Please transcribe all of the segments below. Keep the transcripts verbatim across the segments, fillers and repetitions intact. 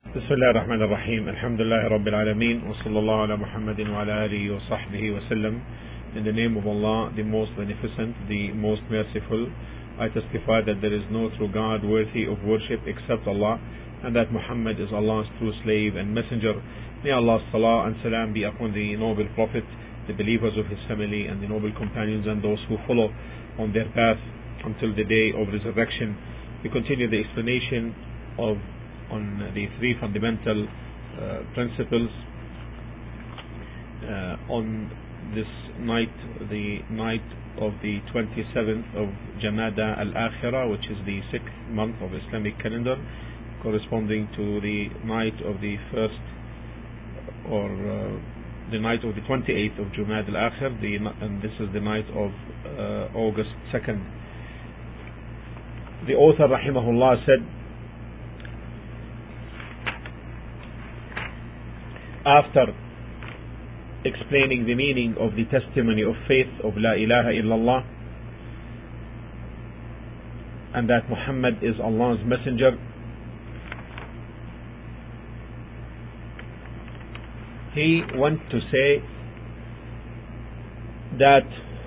بسم الله الرحمن الرحيم. الحمد لله رب العالمين وصلى الله على محمد وعلى آله وصحبه وسلم. In the name of Allah, the most beneficent, the most merciful, I testify that there is no true God worthy of worship except Allah, and that Muhammad is Allah's true slave and messenger. May Allah's salah and salam be upon the noble Prophet, the believers of his family, and the noble companions, and those who follow on their path until the day of resurrection. We continue the explanation of on the three fundamental uh, principles uh, on this night, the night of the twenty-seventh of Jamada al-Akhirah, which is the sixth month of Islamic calendar, corresponding to the night of the first or uh, the night of the twenty-eighth of Jamada al-Akhir, the, and this is the night of uh, August second. The author rahimahullah said, after explaining the meaning of the testimony of faith of La ilaha illallah and that Muhammad is Allah's messenger, he went to say that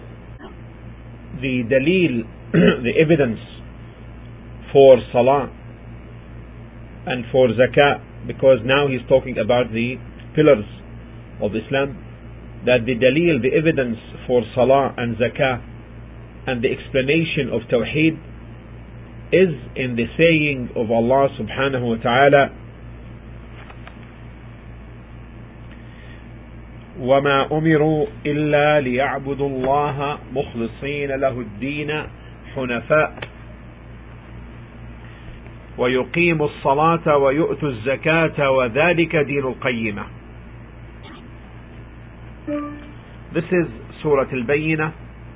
the dalil, the evidence for salah and for zakah, because now he's talking about the pillars of Islam, that the dalil, the evidence for salah and zakah and the explanation of tawheed is in the saying of Allah subhanahu wa ta'ala, وَمَا أُمِرُوا إِلَّا لِيَعْبُدُوا اللَّهَ مُخْلِصِينَ لَهُ الدِّينَ حُنَفَاءَ وَيُقِيمُوا الصَّلَاةَ وَيُؤْتُوا الزَّكَاةَ وَذَلِكَ دِينُ الْقَيِّمَةِ. This is Surah Al-Bayyinah,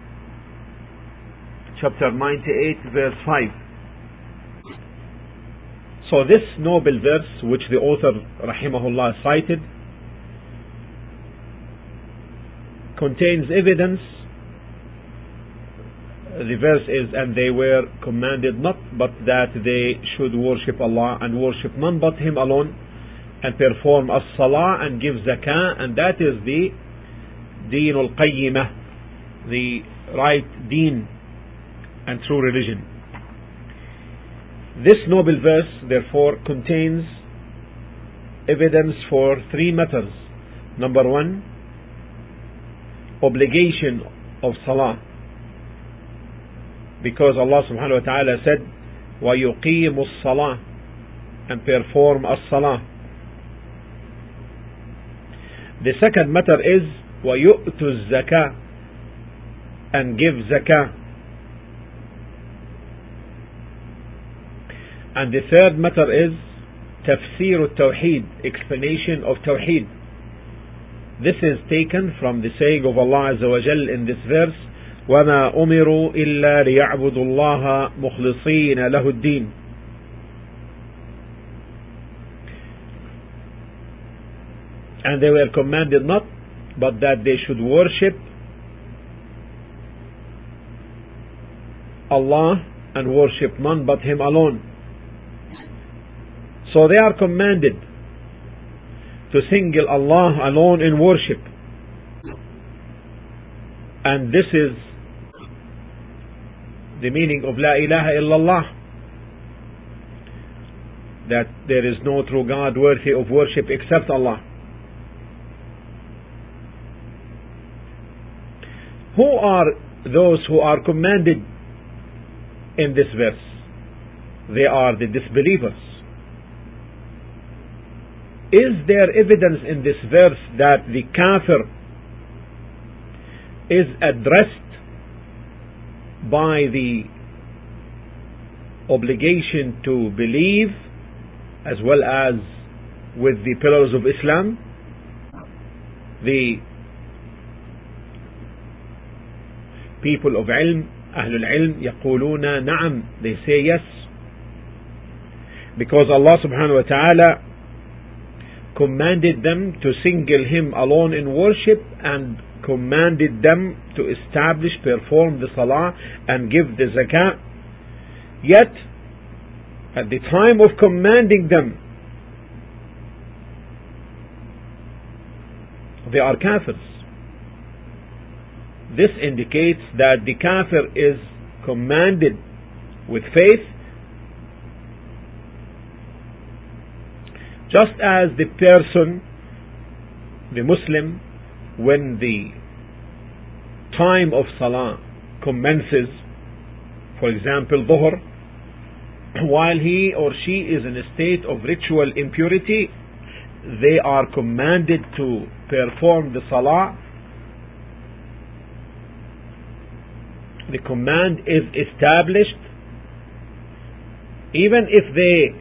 chapter ninety-eight, verse five. So this noble verse, which the author rahimahullah cited, contains evidence. The verse is, and they were commanded not but that they should worship Allah and worship none but Him alone, and perform as-salah and give zakah, and that is the Deen al-Qayyimah, the right deen and true religion. This noble verse therefore contains evidence for three matters. Number one, obligation of salah, because Allah subhanahu wa ta'ala said وَيُقِيمُ الصَّلَاةِ and perform as-salah. The second matter is وَيُؤْتُ الزَّكَاةِ and give zakah. And the third matter is تفسير التوحيد, explanation of tawheed. This is taken from the saying of Allah Azza wa Jal in this verse, وَمَا أُمِرُوا إِلَّا لِيَعْبُدُوا اللَّهَ مُخْلِصِينَ لَهُ الدِّينَ. And they were commanded not but that they should worship Allah and worship none but Him alone. So they are commanded to single Allah alone in worship, and this is the meaning of La ilaha illallah, that there is no true God worthy of worship except Allah. Who are those who are commanded in this verse? They are the disbelievers. Is there evidence in this verse that the kafir is addressed by the obligation to believe as well as with the pillars of Islam? The people of ilm, ahlul ilm, يقولون نعم, they say yes, because Allah subhanahu wa ta'ala commanded them to single Him alone in worship and commanded them to establish, perform the salah and give the zakah. Yet at the time of commanding them they are kafirs. This indicates that the kafir is commanded with faith, just as the person, the Muslim, when the time of Salah commences, for example Dhuhr, while he or she is in a state of ritual impurity, they are commanded to perform the Salah. The command is established even if they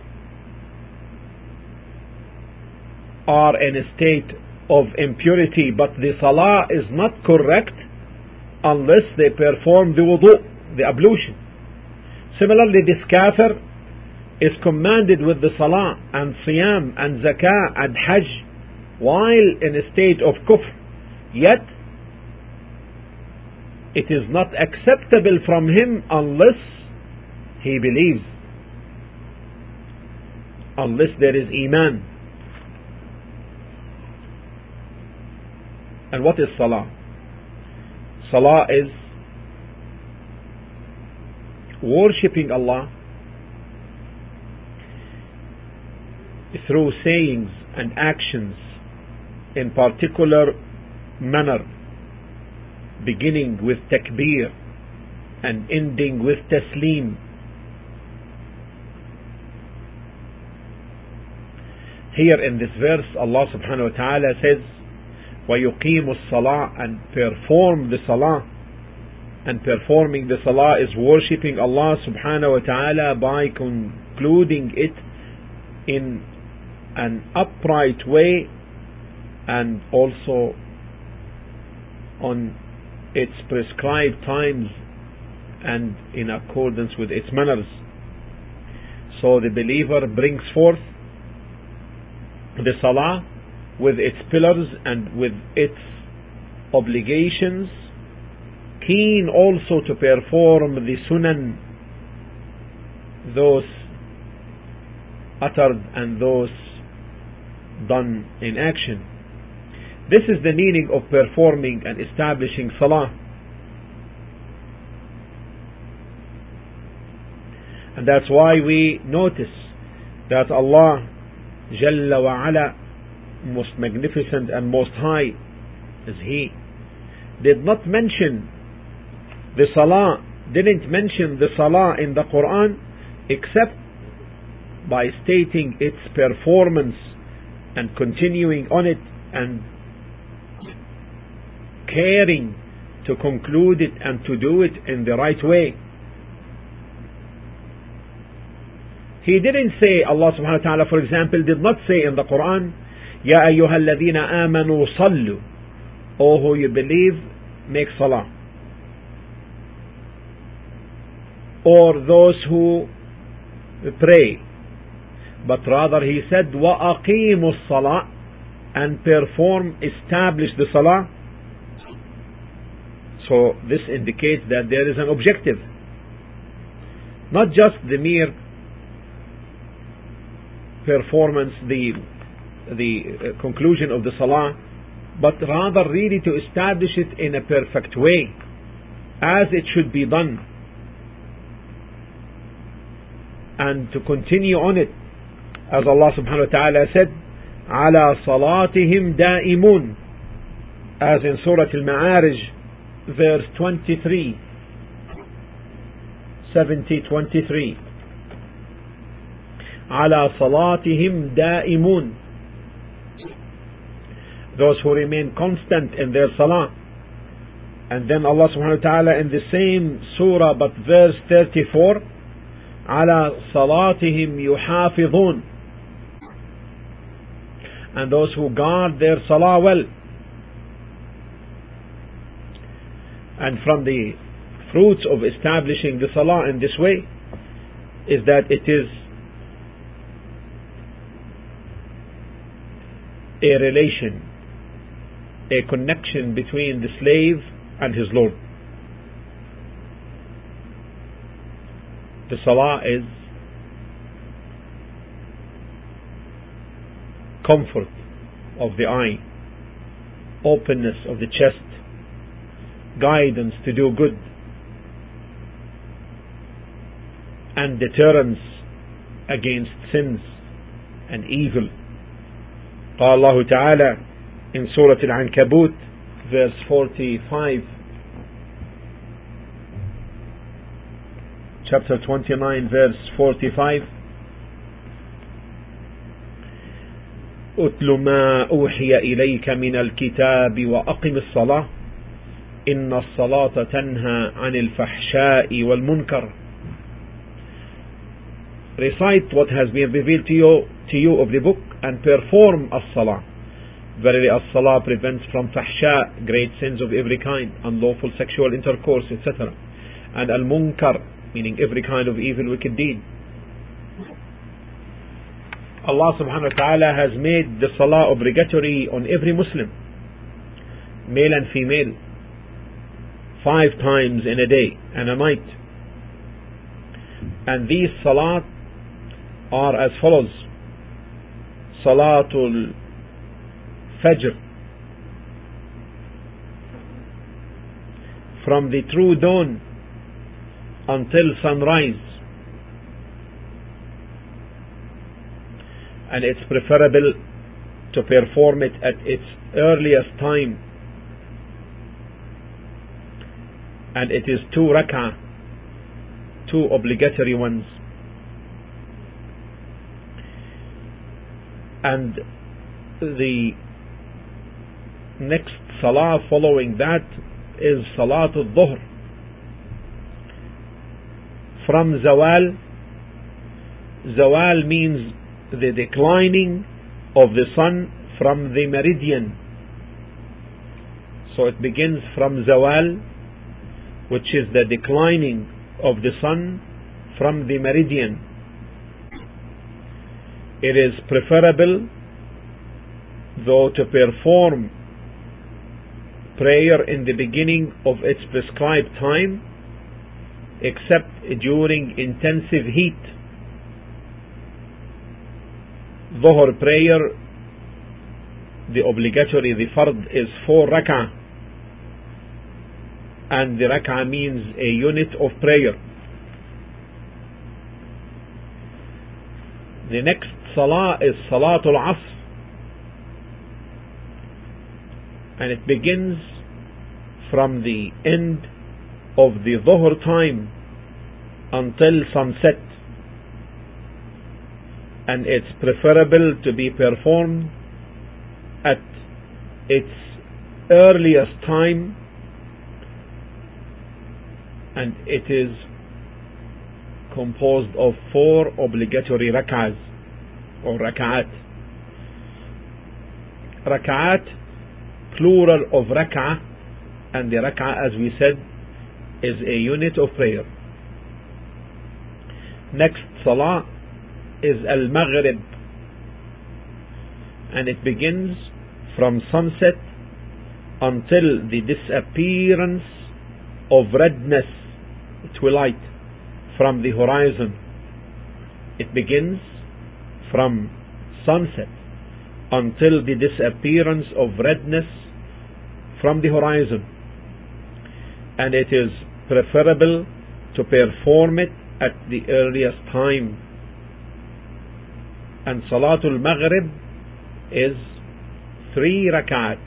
are in a state of impurity, but the Salah is not correct unless they perform the wudu, the ablution. Similarly, this kafir is commanded with the Salah and Siyam and Zakah and Hajj while in a state of kufr, yet it is not acceptable from him unless he believes, unless there is Iman. And what is Salah? Salah is worshipping Allah through sayings and actions in particular manner, beginning with takbir and ending with taslim. Here in this verse, Allah subhanahu wa ta'ala says, وَيُقِيمُ الصَّلَاةِ, and perform the salah. And performing the salah is worshipping Allah subhanahu wa ta'ala by concluding it in an upright way and also on its prescribed times and in accordance with its manners. So the believer brings forth the salah with its pillars and with its obligations, keen also to perform the sunan, those uttered and those done in action. This is the meaning of performing and establishing salah. And that's why we notice that Allah Jalla wa Ala, most magnificent and most high is He, did not mention the salah, didn't mention the salah in the Quran except by stating its performance and continuing on it and caring to conclude it and to do it in the right way. He didn't say, Allah subhanahu wa ta'ala, for example, did not say in the Quran, Ya ayyuha alladhina amanu sallu, O who you believe, make salah. Or those who pray. But rather he said, Wa aqimu salah, and perform, establish the salah. So this indicates that there is an objective, not just the mere performance, the the uh, conclusion of the salah, but rather really to establish it in a perfect way, as it should be done, and to continue on it, as Allah subhanahu wa ta'ala said, "Ala salatihim da'imun," as in Surah Al-Ma'arij, verse twenty-three, seventy twenty-three. على صلاتهم دائمون, those who remain constant in their salah. And then Allah subhanahu wa ta'ala in the same surah but verse thirty-four, على صلاتهم يحافظون, and those who guard their salah well. And from the fruits of establishing the salah in this way is that it is a relation, a connection between the slave and his Lord. The salah is comfort of the eye, openness of the chest, guidance to do good, and deterrence against sins and evil. قال الله تعالى in Surah Al-Ankabut verse forty-five, chapter twenty-nine verse forty-five, أتل ما أوحي إليك من الكتاب وأقم الصلاة إن الصلاة تنهى عن الفحشاء والمنكر. Recite what has been revealed to you, to you of the book, and perform as-salah. Verily as-salah prevents from fahsha, great sins of every kind, unlawful sexual intercourse, et cetera, and al-munkar, meaning every kind of evil, wicked deed. Allah subhanahu wa ta'ala has made the salah obligatory on every Muslim, male and female, five times in a day and a night. And these salat are as follows: Salatul Fajr, from the true dawn until sunrise, and it's preferable to perform it at its earliest time, and it is two rak'ah, two obligatory ones. And the next salah following that is Salatul Dhuhr, from Zawal. Zawal means the declining of the sun from the meridian. So it begins from Zawal, which is the declining of the sun from the meridian. It is preferable, though, to perform prayer in the beginning of its prescribed time, except during intensive heat. Dhuhr prayer, the obligatory, the fard, is four rak'ah, and the rak'ah means a unit of prayer. The next salah is Salatul Asr, and it begins from the end of the Dhuhr time until sunset, and it's preferable to be performed at its earliest time, and it is composed of four obligatory rak'ahs or rak'at. Rak'at, plural of rak'ah, and the rak'ah, as we said, is a unit of prayer. Next salah is Al-Maghrib, and it begins from sunset until the disappearance of redness, twilight, from the horizon. It begins from sunset until the disappearance of redness from the horizon, and it is preferable to perform it at the earliest time. And Salatul Maghrib is three rak'at.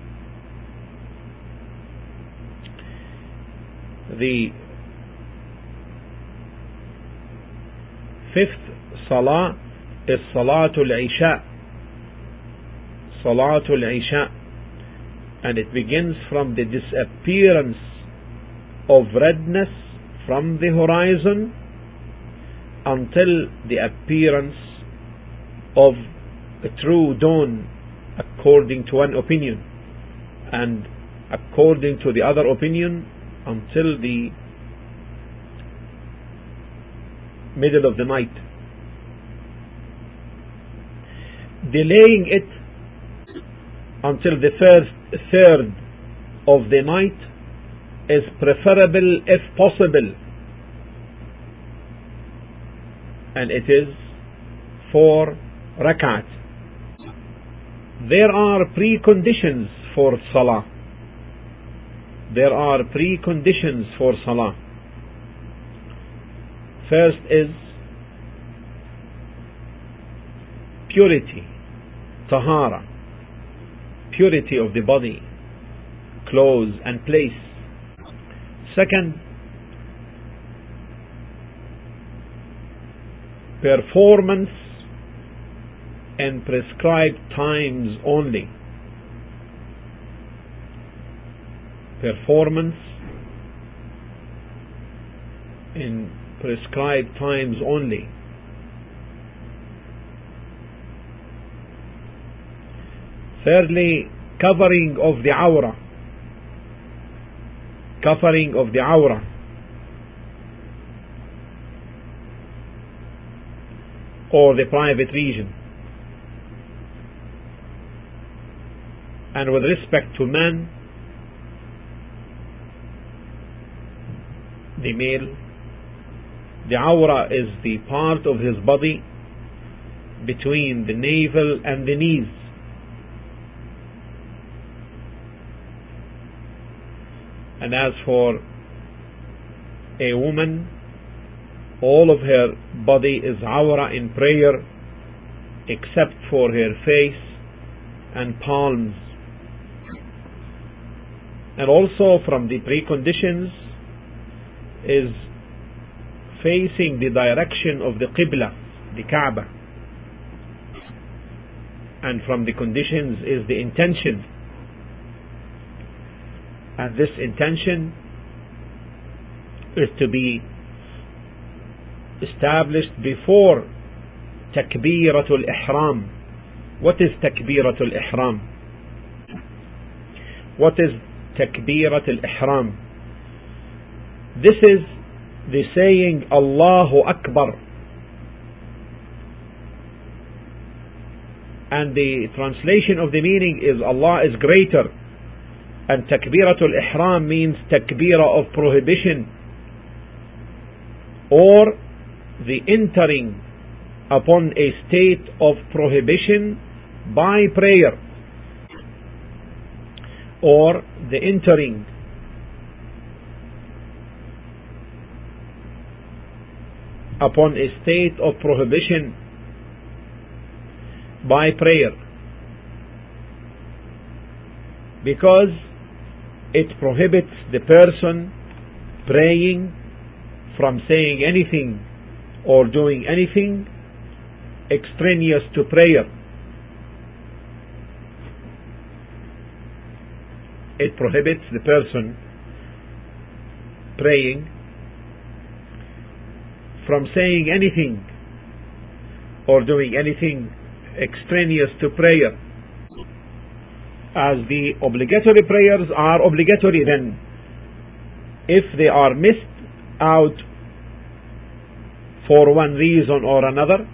The fifth salah is Salatul Isha. Salatul Isha, and it begins from the disappearance of redness from the horizon until the appearance of a true dawn, according to one opinion, and according to the other opinion until the middle of the night. Delaying it until the first third of the night is preferable if possible, and it is four rak'at. There are preconditions for salah. There are preconditions for salah. First is purity, tahara, purity of the body, clothes and place. Second, performance in prescribed times only. Performance in prescribed times only. Thirdly, covering of the awrah. Covering of the awrah. Or the private region. And with respect to man, the male, the awrah is the part of his body between the navel and the knees. And as for a woman, all of her body is awrah in prayer except for her face and palms. And also from the preconditions is facing the direction of the Qibla, the Kaaba. And from the conditions is the intention. And this intention is to be established before Takbiratul Ihram. What is Takbiratul Ihram? What is Takbiratul Ihram? This is the saying Allahu Akbar. And the translation of the meaning is Allah is greater. And Takbiratul Ihram means Takbira of prohibition, or the entering upon a state of prohibition by prayer, or the entering upon a state of prohibition by prayer, because it prohibits the person praying from saying anything or doing anything extraneous to prayer. It prohibits the person praying from saying anything or doing anything extraneous to prayer. As the obligatory prayers are obligatory, then if they are missed out for one reason or another,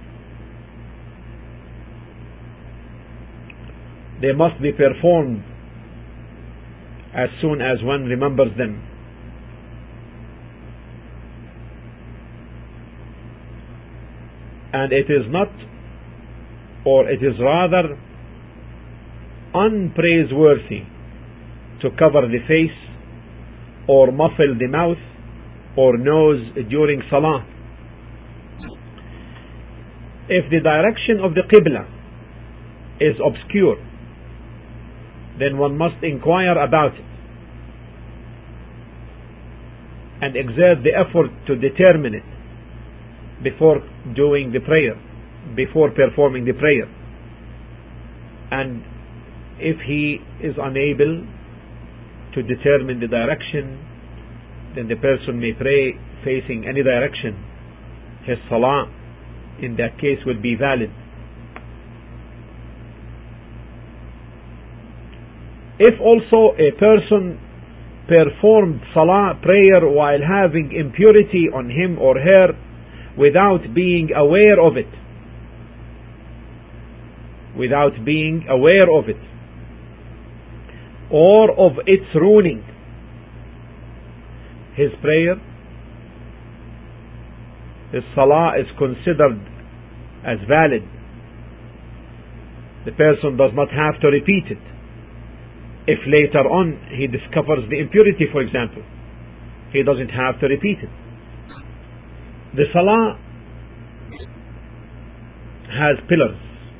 they must be performed as soon as one remembers them. And it is not, or it is rather unpraiseworthy to cover the face or muffle the mouth or nose during salah. If the direction of the Qibla is obscure, then one must inquire about it and exert the effort to determine it before doing the prayer, before performing the prayer. And if he is unable to determine the direction, then the person may pray facing any direction. His salah in that case would be valid. If also a person performed salah prayer while having impurity on him or her without being aware of it, without being aware of it, or of its ruining his prayer, his salah is considered as valid. The person does not have to repeat it. If later on he discovers the impurity, for example, he doesn't have to repeat it. The salah has pillars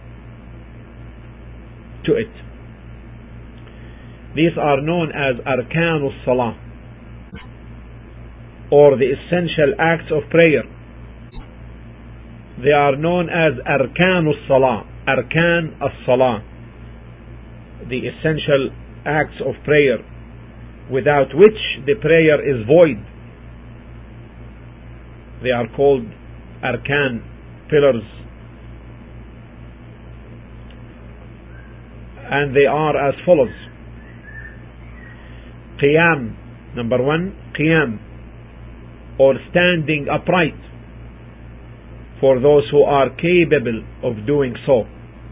to it. These are known as arkanus salah, or the essential acts of prayer. They are known as arkanus salah, arkan as-salah, the essential acts of prayer, without which the prayer is void. They are called arkan, pillars, and they are as follows. Qiyam, number one, qiyam, or standing upright, for those who are capable of doing so.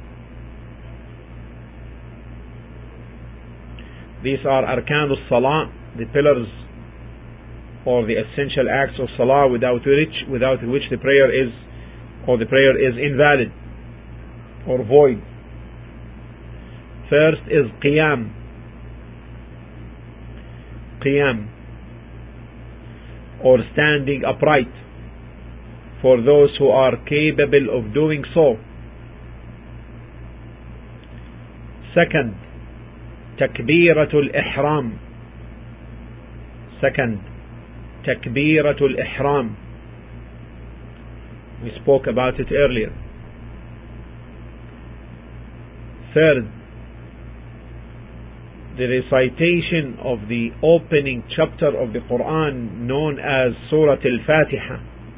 These are arkanus salah, the pillars or the essential acts of salah without which without which the prayer is or the prayer is invalid or void. First is qiyam. Qiyam, or standing upright, for those who are capable of doing so. Second, takbiratul ihram. Second, takbiratul ihram. We spoke about it earlier. Third, the recitation of the opening chapter of the Quran known as Surah Al-Fatiha.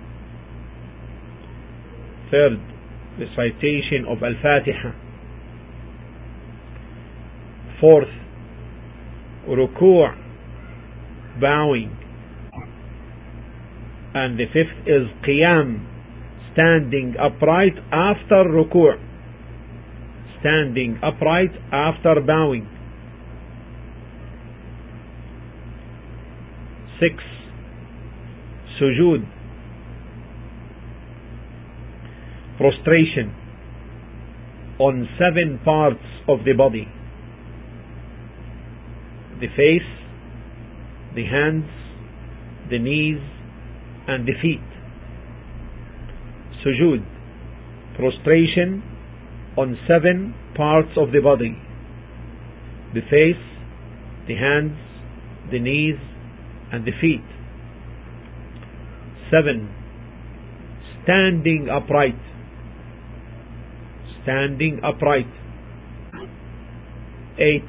Third, recitation of Al-Fatiha. Fourth, ruku', bowing. And the fifth is qiyam, standing upright after ruku', standing upright after bowing. Six, sujood, prostration on seven parts of the body: the face, the hands, the knees, and the feet. Sujood, prostration on seven parts of the body: the face, the hands, the knees, and the feet. Seven, standing upright. Standing upright. Eight,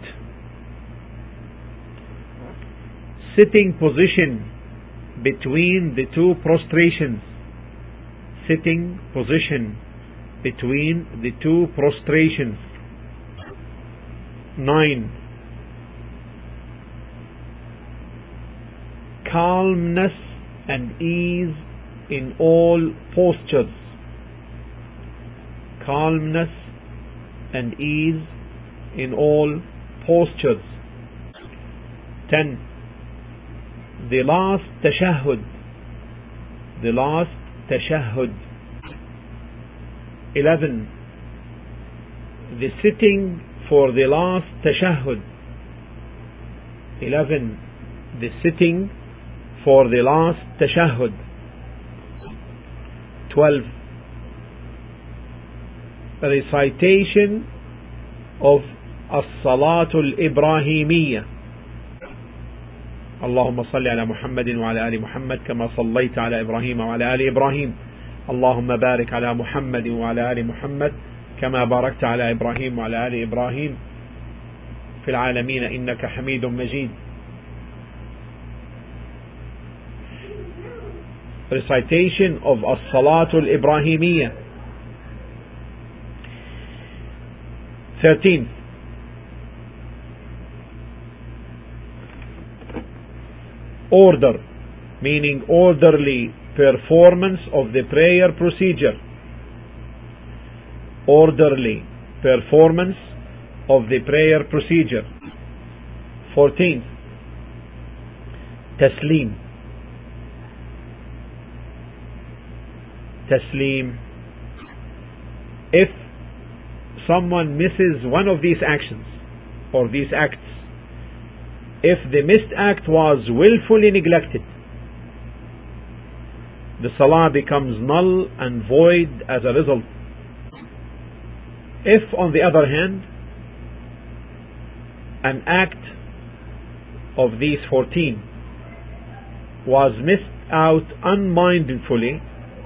sitting position between the two prostrations. Sitting position between the two prostrations. Nine, calmness and ease in all postures. Calmness and ease in all postures. Ten, the last tashahhud. The last tashahhud. Eleven, the sitting for the last tashahhud. Eleven, the sitting for the last tashahhud. Twelve, recitation of as-salatul ibrahimiyya. اللهم صل على محمد وعلى آل محمد كما صليت على إبراهيم وعلى آل إبراهيم اللهم بارك على محمد وعلى آل محمد كما باركت على إبراهيم وعلى آل إبراهيم في العالمين إنك حميد مجيد. Recitation of as-salatul ibrahimiyya. Thirteenth, order, meaning orderly performance of the prayer procedure. Orderly performance of the prayer procedure. Fourteenth, taslim. Taslim. If someone misses one of these actions or these acts, if the missed act was willfully neglected, the salah becomes null and void as a result. If, on the other hand, an act of these fourteen was missed out unmindfully,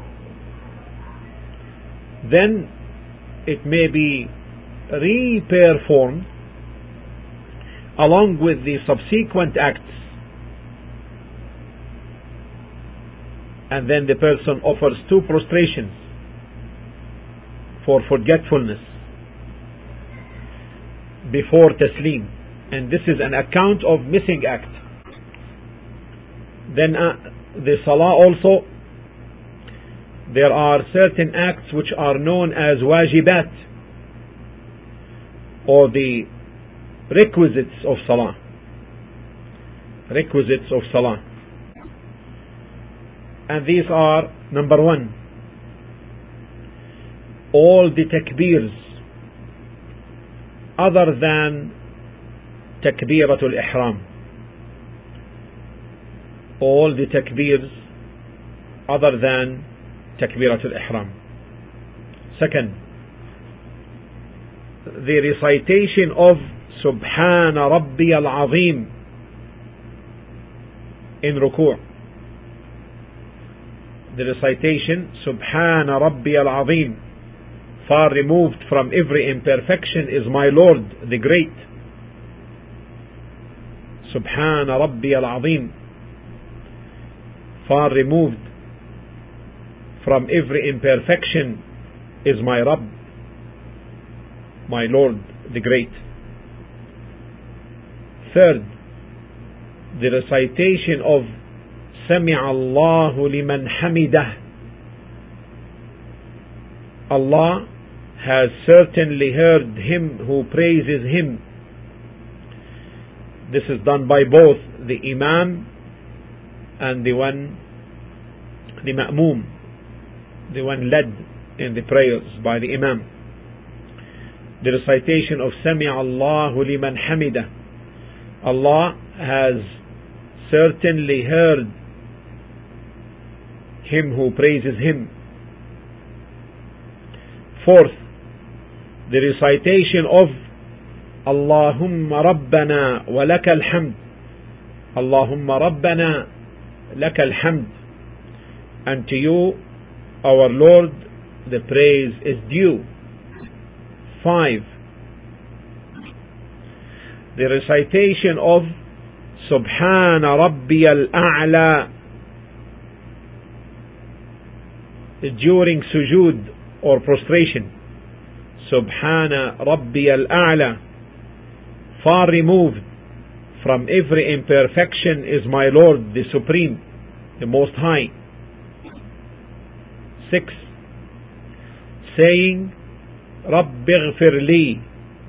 then it may be re-performed along with the subsequent acts, and then the person offers two prostrations for forgetfulness before taslim, and this is an account of missing act. Then uh, the salah also, there are certain acts which are known as wajibat, or the requisites of salah. Requisites of salah. And these are, number one, all the takbirs other than takbiratul ihram. All the takbirs other than takbiratul ihram. Second, the recitation of Subhana Rabbi al-Azim in ruku'. The recitation Subhana Rabbi al-Azim, far removed from every imperfection is my Lord the Great. Subhana Rabbi al-Azim, far removed from every imperfection is my Rabb, my Lord the Great. Third, the recitation of Sami'a Allahu liman hamidah. Allah has certainly heard him who praises him. This is done by both the Imam and the one, the Ma'mum, the one led in the prayers by the Imam. The recitation of Sami'a Allahu liman hamidah. Allah has certainly heard him who praises him. Fourth, the recitation of Allahumma Rabbana wa lakal hamd. Allahumma Rabbana lakal hamd. And to you, our Lord, the praise is due. Five, the recitation of Subhana Rabbi al-A'la during sujood or prostration. Subhana Rabbi al-A'la, far removed from every imperfection is my Lord the Supreme, the Most High. Six, saying Rabbi ighfir li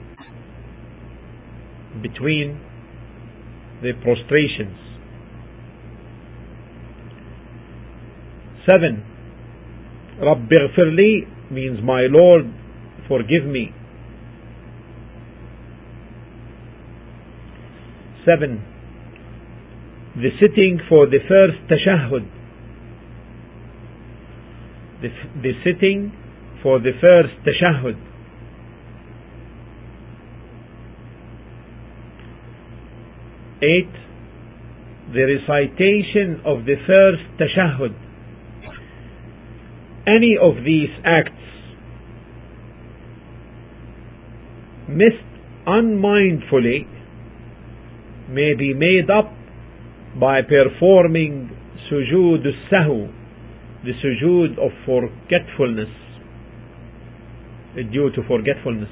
between the prostrations. Seven, Rabbi ighfir li means my Lord, forgive me. Seven, the sitting for the first tashahhud. The, the sitting for the first tashahhud. Eight, the recitation of the first tashahhud. Any of these acts missed unmindfully may be made up by performing sujood al-sahu, the sujood of forgetfulness, due to forgetfulness.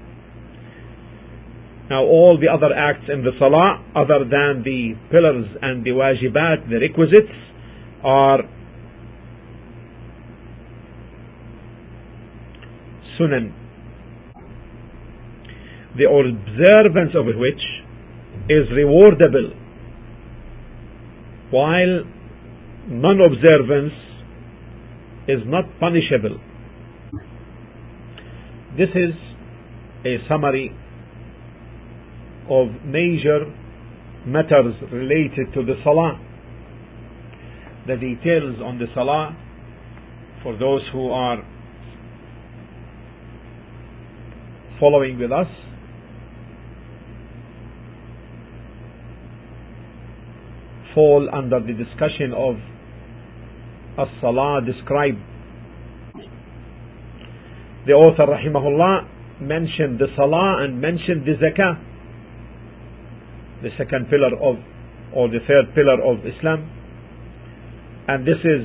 Now all the other acts in the salah other than the pillars and the wajibat, the requisites, are sunan, the observance of which is rewardable, while non-observance is not punishable. This is a summary of major matters related to the Salah, the details on the Salah for those who are following with us. Fall under the discussion of as-Salah described. The author rahimahullah mentioned the Salah and mentioned the Zakah, the second pillar of, or the third pillar of Islam, and this is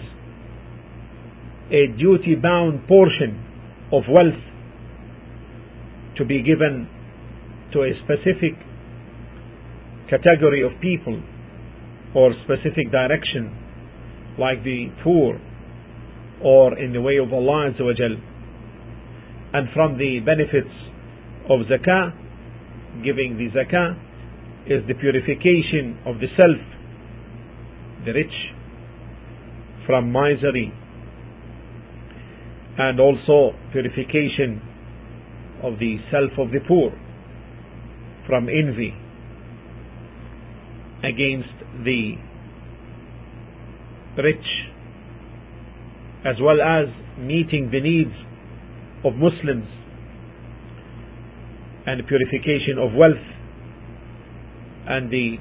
a duty bound portion of wealth to be given to a specific category of people or specific direction, like the poor or in the way of Allah Azza wa Jal. And from the benefits of zakah, giving the zakah, is the purification of the self, the rich, from misery, and also purification of the self of the poor from envy against the rich, as well as meeting the needs of Muslims and purification of wealth and the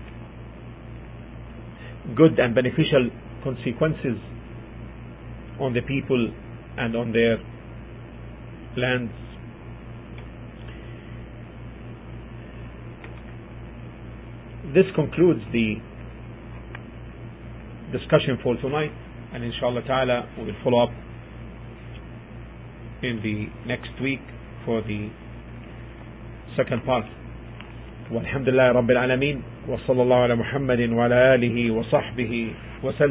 good and beneficial consequences on the people and on their lands. This concludes the discussion for tonight, and inshallah ta'ala we will follow up in the next week for the second part. Walhamdulillah Rabbil Alameen, wa sallallahu ala Muhammadin wa ala alihi wa sahbihi wa sallam.